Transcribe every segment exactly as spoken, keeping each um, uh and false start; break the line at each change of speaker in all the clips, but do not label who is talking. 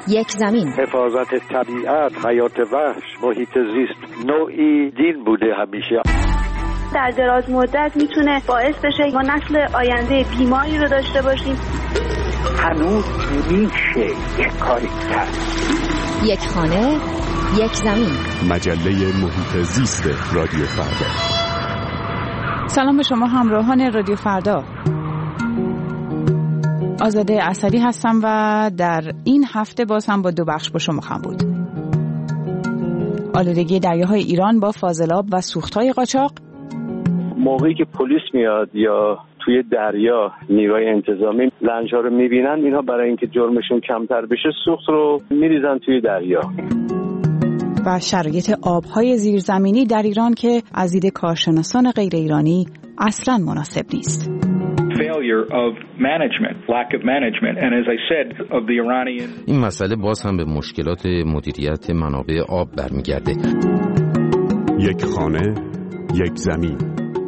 یک زمین.
حفاظت طبیعت، حیات وحش، محیط زیست نوعی دین بوده همیشه.
در دراز مدت میتونه باعث بشه ما نسل آینده بیماری رو داشته باشیم.
هنوز میشه یک کاری کرد.
یک خانه، یک زمین.
مجله محیط زیست رادیو فردا.
سلام به شما همراهان رادیو فردا. آزاده اسدی هستم و در این هفته باز هم با دو بخش با شما خواهم بود. آلودگی دریاهای ایران با فاضلاب و سوختهای قاچاق.
موقعی که پلیس میاد یا توی دریا نیروی انتظامی لنج‌ها رو میبینن، اینها برای اینکه جرمشون کمتر بشه سوخت رو میریزن توی دریا.
و شرایط آبهای زیرزمینی در ایران که از دید کارشناسان غیر ایرانی اصلاً مناسب نیست.
این مسئله باز هم به مشکلات مدیریت منابع آب برمیگرده.
یک خانه، یک زمین.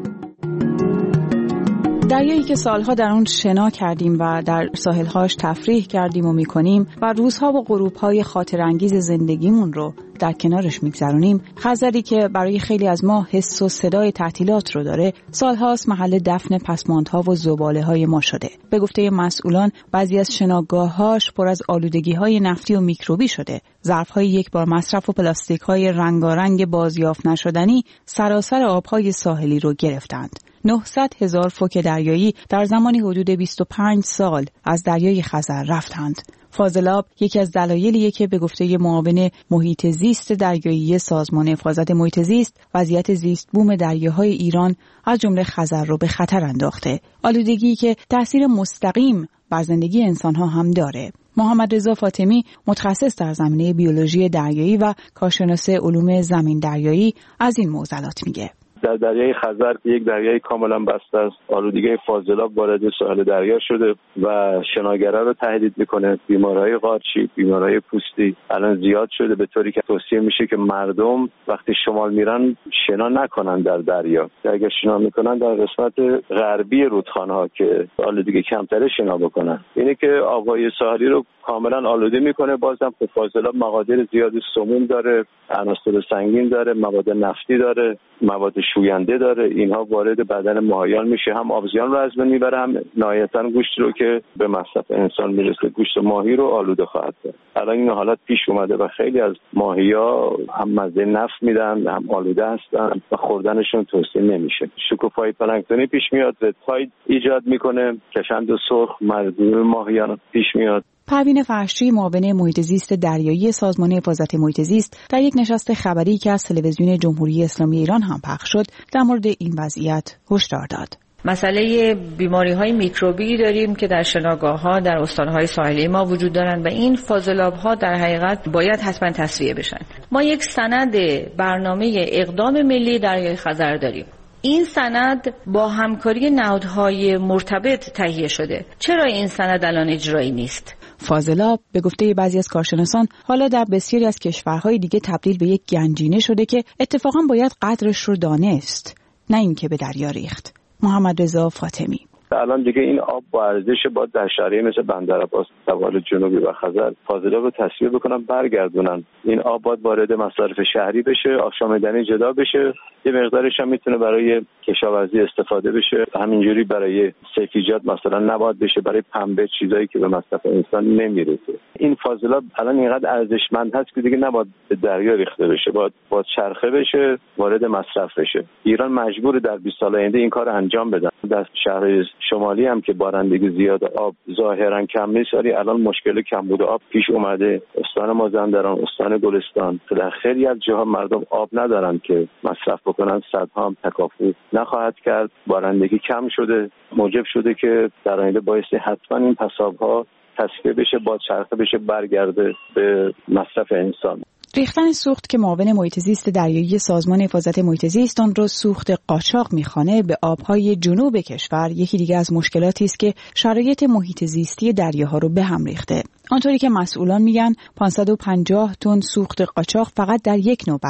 دریایی که سالها در اون شنا کردیم و در ساحل‌هاش تفریح کردیم و می‌کنیم و روزها و غروب‌های خاطرانگیز زندگیمون رو در کنارش می‌گذرونیم، خزری که برای خیلی از ما حس و صدای تعطیلات رو داره، سالهاست محل دفن پسماندها و زباله‌های ما شده. به گفته مسئولان، بعضی از شناگاه‌هاش پر از آلودگی‌های نفتی و میکروبی شده. ظرف‌های یک بار مصرف و پلاستیک‌های رنگارنگ بازیافت نشدنی سراسر آب‌های ساحلی رو گرفتند. نهصد هزار فوک دریایی در زمانی حدود بیست و پنج سال از دریای خزر رفتند. فاضلاب یکی از دلایلیه که به گفته معاون محیط زیست دریایی سازمان حفاظت محیط زیست، وضعیت زیست بوم دریاهای ایران از جمله خزر رو به خطر انداخته. آلودگی که تأثیر مستقیم بر زندگی انسان‌ها هم داره. محمد رضا فاطمی، متخصص در زمینه بیولوژی دریایی و کارشناس علوم زمین دریایی، از این معضلات میگه.
در دریای خزر که یک دریای کاملا بسته است، آلودگی فاضلاب وارد ساحل دریا شده و شناگرا رو تهدید میکنه. بیماریهای قارچی، بیماریهای پوستی الان زیاد شده، به طوری که توصیه میشه که مردم وقتی شمال میرن شنا نکنن در دریا. اگر شنا میکنن در قسمت غربی رودخانه‌ها که آلودگی کمتره شنا بکنن. اینه که آبهای ساحلی رو کاملا آلوده میکنه. بازم فاضلاب مقادیر زیادی سموم داره، عناصر سنگین داره، مواد نفتی داره، مواد شوینده داره. اینها وارد بدن ماهیان میشه، هم آبزیان رو از بین میبره، هم نهایتاً گوشت رو که به مصرف انسان میرسه، گوشت ماهی رو آلوده خواهد کرد. الان این حالت پیش اومده و خیلی از ماهی‌ها هم مزه نفت میدن، هم آلوده هستن و خوردنشون توصیه نمیشه. شکوفای پلانکتونی پیش میاد، رتاید ایجاد میکنه، کشند سرخ مردم ماهیان پیش میاد.
پروین فرشی، معاون محیط زیست دریایی سازمان حفاظت محیط زیست، در یک نشست خبری که از تلویزیون جمهوری اسلامی ایران هم پخش شد، در مورد این وضعیت هشدار داد.
مسئله بیماری‌های میکروبی داریم که در شناگاه‌ها در استان‌های ساحلی ما وجود دارند و این فاضلاب‌ها در حقیقت باید حتما تصفیه بشن. ما یک سند برنامه اقدام ملی دریای خزر داریم. این سند با همکاری نهادهای مرتبط تهیه شده. چرا این سند الان اجرایی نیست؟
فاضلاب به گفته بعضی از کارشناسان حالا در بسیاری از کشورهای دیگه تبدیل به یک گنجینه شده که اتفاقا باید قدرش رو دانست، نه اینکه به دریا ریخت. محمد رضا فاطمی:
الان دیگه این آب با ارزش باید در شهرهای مثل بندرعباس، سواحل جنوبی و خزر فاضلاب رو تصفیه بکنن، برگردونن. این آب باید وارد مصارف شهری بشه، آشامیدنی جدا بشه، یه مقدارش هم میتونه برای کشاورزی استفاده بشه. همینجوری برای سیفیجات مثلا نباید بشه، برای پنبه، چیزایی که به مصرف انسان نمیرسه. این فاضلاب الان اینقدر ارزشمند هست که دیگه نباید به دریا ریخته بشه، باید باید چرخه بشه، وارد مصرف بشه. ایران مجبور در بیست سال آینده این کار انجام بده. در شهر شمالی هم که بارندگی زیاد، آب ظاهرا کم نیست، ولی الان مشکل کمبود آب پیش اومده. استان مازندران، استان گلستان، در خیلی از جاها مردم آب ندارن که مصرف بکنن. صدها هم تکافو نخواهد کرد. بارندگی کم شده، موجب شده که در آینده بایستی حتما این پساب‌ها تصفیه بشه، با چرخه بشه، برگرده به مصرف انسان.
ریختن سوخت که معاون محیط زیست دریایی سازمان حفاظت محیط زیست آن را سوخت قاچاق می‌خوانه به آب‌های جنوب کشور، یکی دیگه از مشکلاتی است که شرایط محیط زیستی دریاها رو به هم ریخته. آنطوری که مسئولان میگن پانصد و پنجاه تن سوخت قاچاق فقط در یک نوبت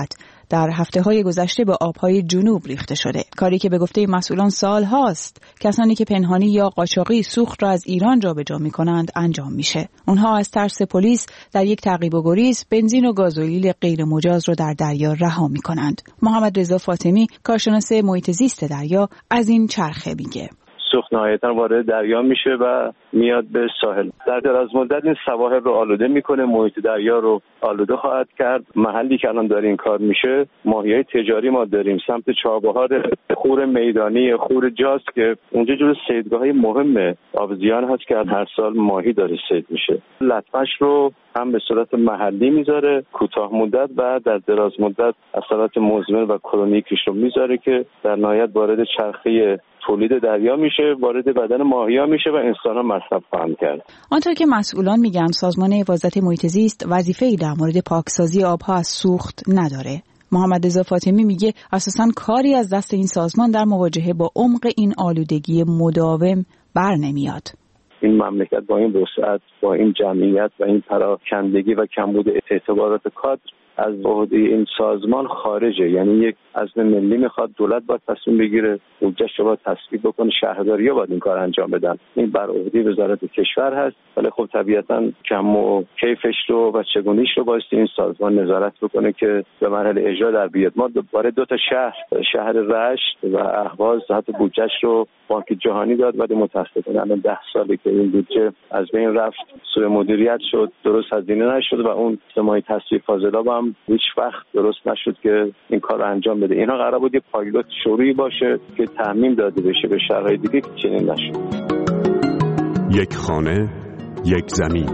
در هفته‌های گذشته به آبهای جنوب ریخته شده. کاری که به گفته مسئولان سال هاست کسانی که پنهانی یا قاچاقی سوخت را از ایران جابجا می‌کنند انجام میشه. اونها از ترس پلیس در یک تعقیب و گریز بنزین و گازوئیل غیر مجاز را در دریا رها می‌کنند. محمد رضا فاطمی، کارشناس محیط زیست دریا، از این چرخه میگه.
سوخت نهایتاً وارد دریا میشه و میاد به ساحل. در دراز مدت این سواحل رو آلوده میکنه، محیط دریا رو آلوده خواهد کرد. محلی که الان داره این کار میشه ماهیای تجاری ما داریم سمت چابهار خور میدانی، خور جاز که اونجا جزو صیدگاه‌های مهم آبزیان هست که هر سال ماهی داره صید میشه. لطمش رو هم به صورت محلی میذاره کوتاه مدت و در دراز مدت اثرات مزمن و کرونیکش رو میذاره که در نهایت وارد چرخه تولید دریا میشه، وارد بدن ماهی‌ها میشه و انسان‌ها مصرف خواهند کرد.
آنطور که مسئولان میگن سازمان حفاظت محیط زیست وظیفه‌ای در مورد پاکسازی آبها از سوخت نداره. محمد رضا فاطمی میگه اساساً کاری از دست این سازمان در مواجهه با عمق این آلودگی مداوم بر نمیاد.
این مملکت با این وسعت، با این جمعیت و این پراکندگی و کمبود اعتبارات کادر از عهده این سازمان خارجه. یعنی یک عزم ملی میخواد، دولت باید تصمیم بگیره، بودجه‌اش رو باید تصویب بکنه، شهرداری‌ها باید این کار انجام بدن. این بر عهده وزارت کشور هست، ولی خب طبیعتاً کم و کیفش رو و چگونیش رو باید این سازمان نظارت بکنه که به مرحله اجرا در بیاد. ما دوباره دو تا شهر، شهر رشت و اهواز، حتی بودجه‌اش رو بانک جهانی داد، ولی متأسفانه الان ده ساله که این بودجه از بین رفت، سوء مدیریت شد، درست هزینه نشد و اون سمای تصفیه فاضلاب هم هیچ وقت درست نشد که این کار رو انجام بده. اینا قرار بود یه پایلوت شروعی باشه که تعمیم داده بشه به شهرهای دیگه که چنین نشد.
یک خانه، یک زمین.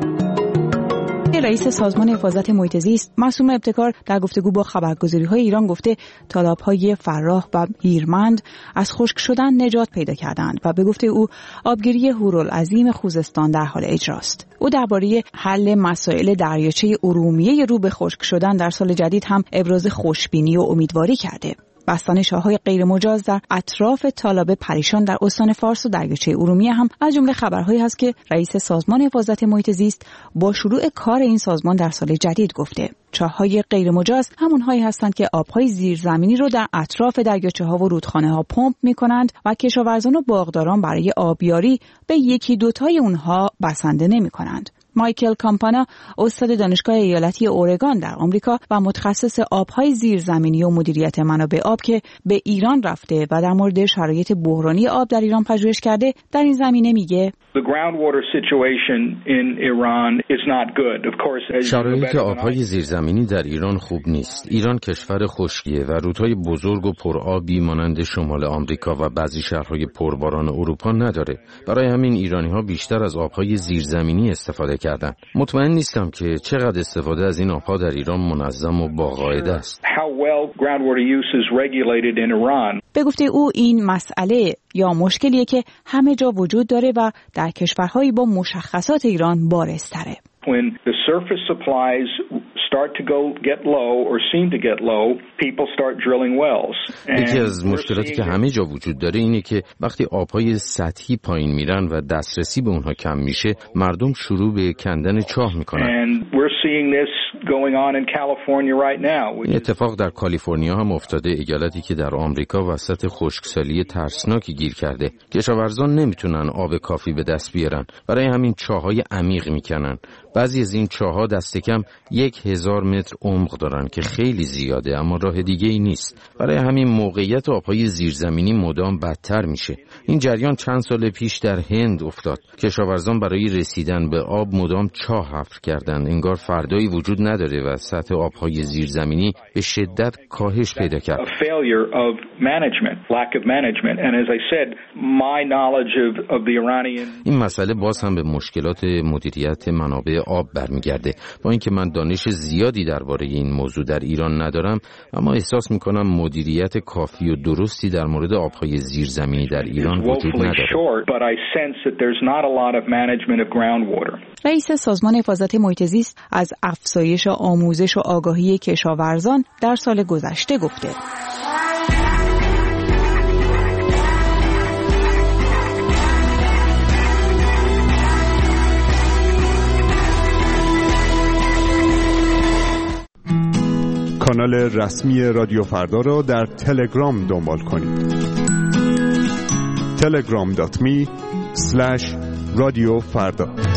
رئیس سازمان حفاظت محیط زیست معصومه ابتکار در گفتگو با خبرگزاری‌های ایران گفته تالاب‌های فراه و هیرمند از خشک شدن نجات پیدا کردند و به گفته او آبگیری هورالعظیم خوزستان در حال اجراست. او درباره حل مسائل دریاچه ارومیه رو به خشک شدن در سال جدید هم ابراز خوشبینی و امیدواری کرده. بستان شاه‌های غیر مجاز در اطراف تالاب پریشان در استان فارس و دریاچه ارومیه هم از جمله خبرهایی هست که رئیس سازمان حفاظت محیط زیست با شروع کار این سازمان در سال جدید گفته. چاه‌های غیر مجاز همونهایی هستند که آب‌های زیرزمینی رو در اطراف دریاچه‌ها و رودخانه‌ها پمپ می‌کنند و کشاورزان و باغداران برای آبیاری به یکی دوتای اونها بسنده نمی‌کنند. مایکل کامپانا، استاد دانشگاه ایالتی اورگان در آمریکا و متخصص آب‌های زیرزمینی و مدیریت منابع آب که به ایران رفته و در مورد شرایط بحرانی آب در ایران پژوهش کرده، در این زمینه میگه
شرایط آب‌های زیرزمینی در ایران خوب نیست. ایران کشور خشکیه و رودهای بزرگ و پرآبی مانند شمال آمریکا و بعضی شهرهای پرباران اروپا نداره. برای همین ایرانی‌ها بیشتر از آب‌های زیرزمینی استفاده کردن. مطمئن نیستم که چقدر استفاده از این آب‌ها در ایران منظم و با قاعده است.
به گفته او این مسئله یا مشکلیه که همه جا وجود داره و در کشورهایی با مشخصات ایران بارزتره.
When the surface supplies start to go get low or seem to get low, people start drilling wells.
یکی از مشکلاتی که همه جا وجود داره اینه که وقتی آبهای سطحی پایین میرن و دسترسی به اونها کم میشه، مردم شروع به کندن چاه میکنن.
And we're seeing this going on in California right now.
این اتفاق در کالیفرنیا هم افتاده، ایالتی که در آمریکا وسط خشکسالی ترسناکی گیر کرده. کشاورزان نمیتونن آب کافی به دست بیارن، برای همین چاهای عمیق میکنن. بعضی از این چاه‌ها دست کم یک هزار متر عمق دارن که خیلی زیاده، اما راه دیگه ای نیست. برای همین موقعیت آب‌های زیرزمینی مدام بدتر میشه. این جریان چند سال پیش در هند افتاد. کشاورزان برای رسیدن به آب مدام چاه حفر کردند. انگار فردایی وجود نداره و سطح آب‌های زیرزمینی به شدت کاهش پیدا کرد. این مسئله باز هم به مشکلات مدیریت منابع آب برمیگرده. با اینکه من دانش زیادی درباره این موضوع در ایران ندارم، اما احساس میکنم مدیریت کافی و درستی در مورد آبهای زیرزمینی در ایران وجود نداره.
رئیس سازمان حفاظت محیط زیست از افزایش آموزش و آگاهی کشاورزان در سال گذشته گفته.
کانال رسمی رادیو فردا را در تلگرام دنبال کنید. تلگرام دات می اسلش رادیو فردا.